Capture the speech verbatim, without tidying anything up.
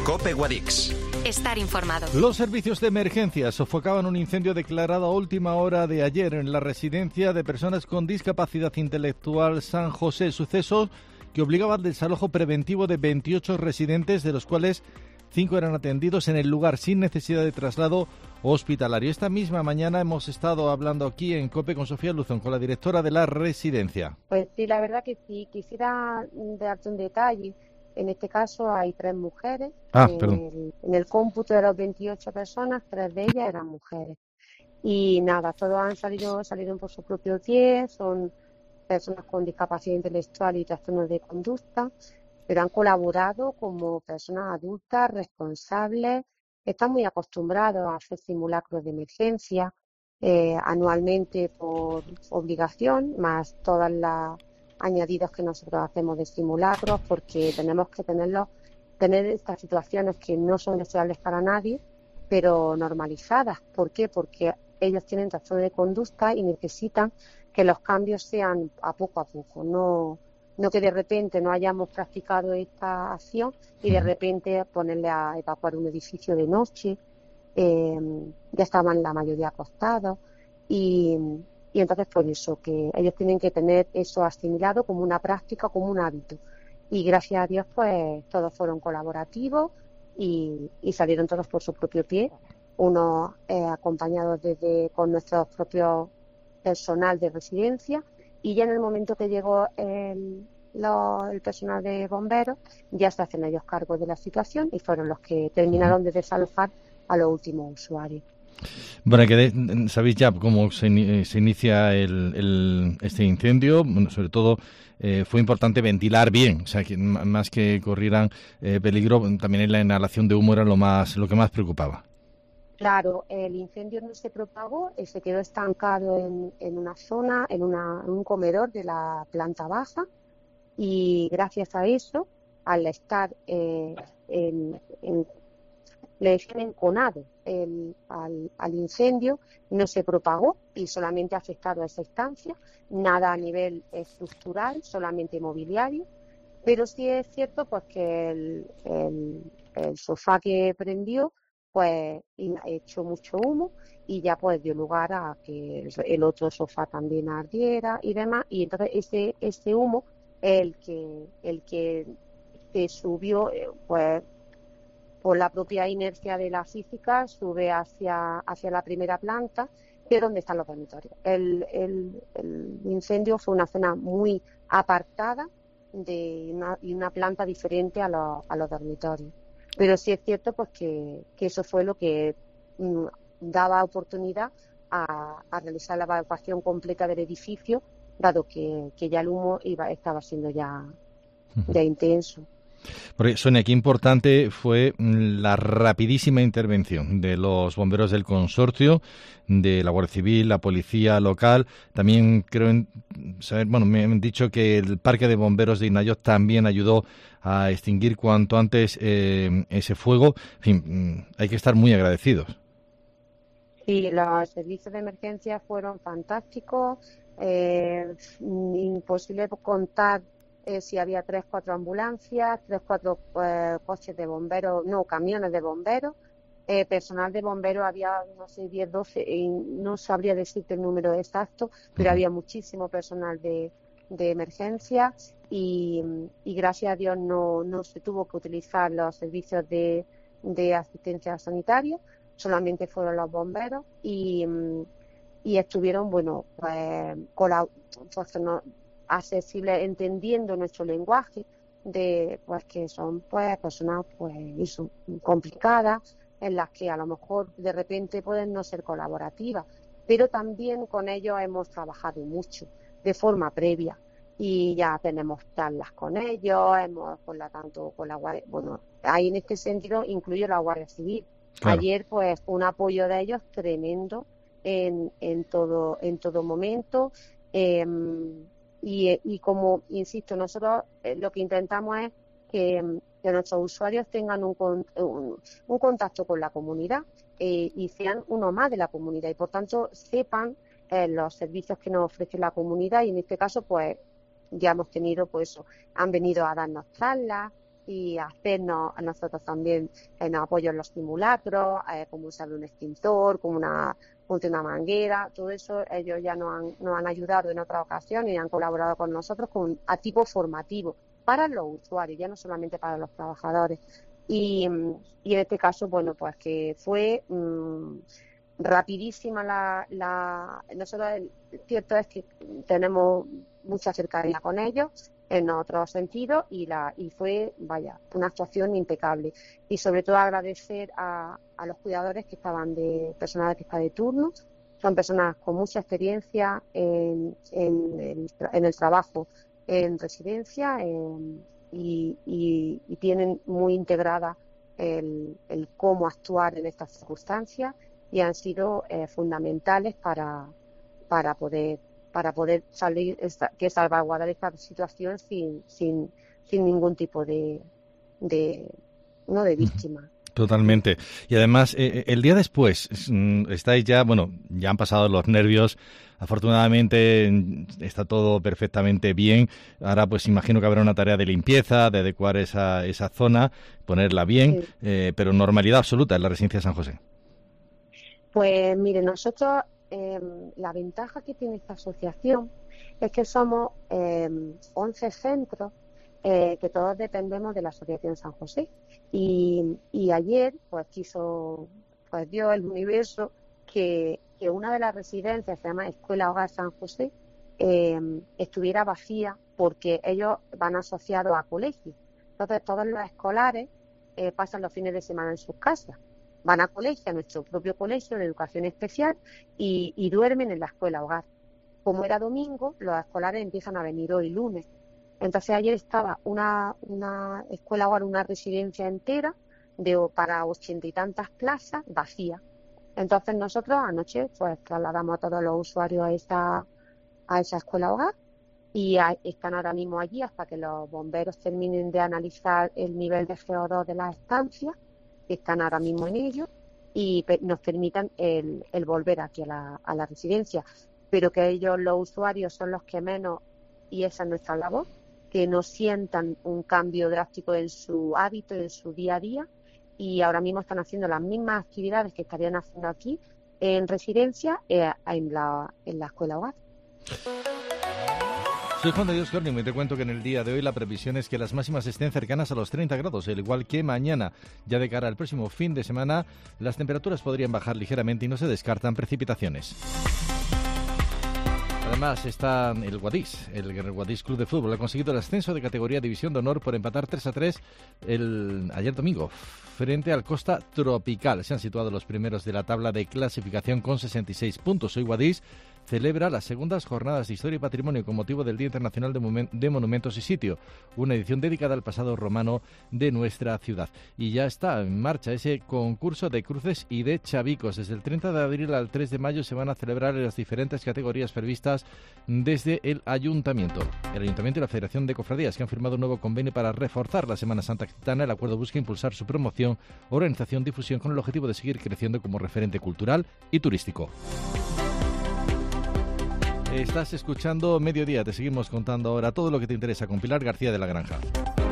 COPE Guadix. Estar informado. Los servicios de emergencia sofocaban un incendio declarado a última hora de ayer en la residencia de personas con discapacidad intelectual San José. Suceso que obligaba al desalojo preventivo de veintiocho residentes, de los cuales cinco eran atendidos en el lugar sin necesidad de traslado hospitalario. Esta misma mañana hemos estado hablando aquí en COPE con Sofía Luzón, con la directora de la residencia. Pues sí, la verdad que sí. Quisiera darte un detalle. En este caso hay tres mujeres. Ah, en, perdón. el, en el cómputo de las veintiocho personas, tres de ellas eran mujeres. Y nada, todos han salido, salieron por su propio pie, son personas con discapacidad intelectual y trastornos de conducta, pero han colaborado como personas adultas, responsables, están muy acostumbrados a hacer simulacros de emergencia eh, anualmente por obligación, más todas las añadidos que nosotros hacemos de simulacros, porque tenemos que tenerlos, tener estas situaciones que no son deseables para nadie, pero normalizadas. ¿Por qué? Porque ellos tienen trastorno de conducta y necesitan que los cambios sean a poco a poco, no, no que de repente no hayamos practicado esta acción y de repente ponerle a evacuar un edificio de noche. Eh, ya estaban la mayoría acostados y Y entonces, por eso, que ellos tienen que tener eso asimilado como una práctica, como un hábito. Y gracias a Dios, pues, todos fueron colaborativos y, y salieron todos por su propio pie, unos eh, acompañados desde con nuestro propio personal de residencia. Y ya en el momento que llegó el, lo, el personal de bomberos, ya se hacen ellos cargo de la situación y fueron los que terminaron de desalojar a los últimos usuarios. Bueno, que de, sabéis ya cómo se, se inicia el, el, este incendio. Bueno, sobre todo eh, fue importante ventilar bien, o sea, que más que corrieran eh, peligro, también la inhalación de humo era lo más lo que más preocupaba. Claro, el incendio no se propagó, eh, se quedó estancado en, en una zona, en, una, en un comedor de la planta baja, y gracias a eso, al estar eh, en, en le decían enconado el, al, al incendio, no se propagó y solamente ha afectado a esa estancia, nada a nivel estructural, solamente mobiliario, pero sí es cierto pues que el, el, el sofá que prendió pues echó mucho humo y ya pues dio lugar a que el otro sofá también ardiera y demás, y entonces ese, ese humo el que, el que se subió pues por la propia inercia de la física, sube hacia, hacia la primera planta, que es donde están los dormitorios. El, el, el incendio fue una zona muy apartada de una, y una planta diferente a, lo, a los dormitorios. Pero sí es cierto pues que, que eso fue lo que mm, daba oportunidad a, a realizar la evacuación completa del edificio, dado que, que ya el humo iba, estaba siendo ya, ya intenso. Porque, Sonia, qué importante fue la rapidísima intervención de los bomberos del consorcio, de la Guardia Civil, la policía local. También creo en saber, bueno, me han dicho que el parque de bomberos de Inayot también ayudó a extinguir cuanto antes eh, ese fuego. En fin, hay que estar muy agradecidos. Sí, los servicios de emergencia fueron fantásticos. Eh, imposible contar Eh, si había tres, cuatro ambulancias, tres, cuatro eh, coches de bomberos, no, camiones de bomberos, eh, personal de bomberos había, no sé, diez, doce, y no sabría decirte el número exacto, pero había muchísimo personal de, de emergencia y, y gracias a Dios no, no se tuvo que utilizar los servicios de, de asistencia sanitaria, solamente fueron los bomberos y, y estuvieron, bueno, pues, con la, pues, no, accesible, entendiendo nuestro lenguaje, de pues que son pues personas pues eso, complicadas, en las que a lo mejor de repente pueden no ser colaborativas, pero también con ellos hemos trabajado mucho de forma previa y ya tenemos charlas con ellos, hemos con la tanto con la Guardia, bueno, ahí en este sentido incluyo la Guardia Civil. Claro. Ayer pues un apoyo de ellos tremendo en, en todo en todo momento. Eh, Y, y como, insisto, nosotros eh, lo que intentamos es que, que nuestros usuarios tengan un, un, un contacto con la comunidad eh, y sean uno más de la comunidad y, por tanto, sepan eh, los servicios que nos ofrece la comunidad y, en este caso, pues, ya hemos tenido, pues, eso, han venido a darnos charlas, y hacernos a nosotros también en apoyo en los simulacros, eh, cómo usar un extintor, cómo una, una manguera, todo eso ellos ya nos han, nos han ayudado en otras ocasiones y han colaborado con nosotros con, a tipo formativo para los usuarios, ya no solamente para los trabajadores. Y, y en este caso, bueno, pues que fue mmm, rapidísima la, la... Nosotros, el cierto es que tenemos mucha cercanía con ellos en otros sentidos y la y fue, vaya, una actuación impecable. Y sobre todo agradecer a, a los cuidadores que estaban de personal que está de turno. Son personas con mucha experiencia en, en, el, en el trabajo en residencia en, y, y, y tienen muy integrada el, el cómo actuar en estas circunstancias y han sido eh, fundamentales para, para poder para poder salir, esta, que salvaguardar esta situación sin, sin, sin ningún tipo de, de, no de víctima. Totalmente. Y además, eh, el día después, estáis ya, bueno, ya han pasado los nervios. Afortunadamente está todo perfectamente bien. Ahora pues imagino que habrá una tarea de limpieza, de adecuar esa, esa zona, ponerla bien, sí. eh, pero normalidad absoluta en la residencia de San José. Pues mire, nosotros... Eh, la ventaja que tiene esta asociación es que somos eh, once centros eh, que todos dependemos de la Asociación San José y, y ayer pues quiso pues Dios, el universo, que, que una de las residencias, se llama Escuela Hogar San José, eh, estuviera vacía porque ellos van asociados a colegios. Entonces todos los escolares eh, pasan los fines de semana en sus casas. Van a colegio, a nuestro propio colegio de educación especial y, y duermen en la escuela hogar. Como era domingo, los escolares empiezan a venir hoy lunes. Entonces ayer estaba una, una escuela hogar, una residencia entera de para ochenta y tantas plazas vacía. Entonces nosotros anoche pues trasladamos a todos los usuarios a esa, a esa escuela hogar y a, están ahora mismo allí hasta que los bomberos terminen de analizar el nivel de C O dos de las estancias. Están ahora mismo en ello y pe- nos permitan el, el volver aquí a la, a la residencia, pero que ellos, los usuarios, son los que menos, y esa es nuestra labor, que no sientan un cambio drástico en su hábito, en su día a día, y ahora mismo están haciendo las mismas actividades que estarían haciendo aquí en residencia, eh, en, la, en la escuela hogar. Soy Juan de Dios Córnimo y te cuento que en el día de hoy la previsión es que las máximas estén cercanas a los treinta grados, al igual que mañana. Ya de cara al próximo fin de semana, las temperaturas podrían bajar ligeramente y no se descartan precipitaciones. Además está el Guadix, el Guadix Club de Fútbol. Ha conseguido el ascenso de categoría División de Honor por empatar tres a tres el, ayer domingo frente al Costa Tropical. Se han situado los primeros de la tabla de clasificación con sesenta y seis puntos. Hoy Guadix celebra las segundas jornadas de Historia y Patrimonio con motivo del Día Internacional de, Momen- de Monumentos y Sitio, una edición dedicada al pasado romano de nuestra ciudad. Y ya está en marcha ese concurso de cruces y de chavicos. Desde el treinta de abril al tres de mayo se van a celebrar en las diferentes categorías previstas desde el Ayuntamiento. El Ayuntamiento y la Federación de Cofradías, que han firmado un nuevo convenio para reforzar la Semana Santa Gitana. El acuerdo busca impulsar su promoción, organización, difusión con el objetivo de seguir creciendo como referente cultural y turístico. Estás escuchando Mediodía, te seguimos contando ahora todo lo que te interesa con Pilar García de la Granja.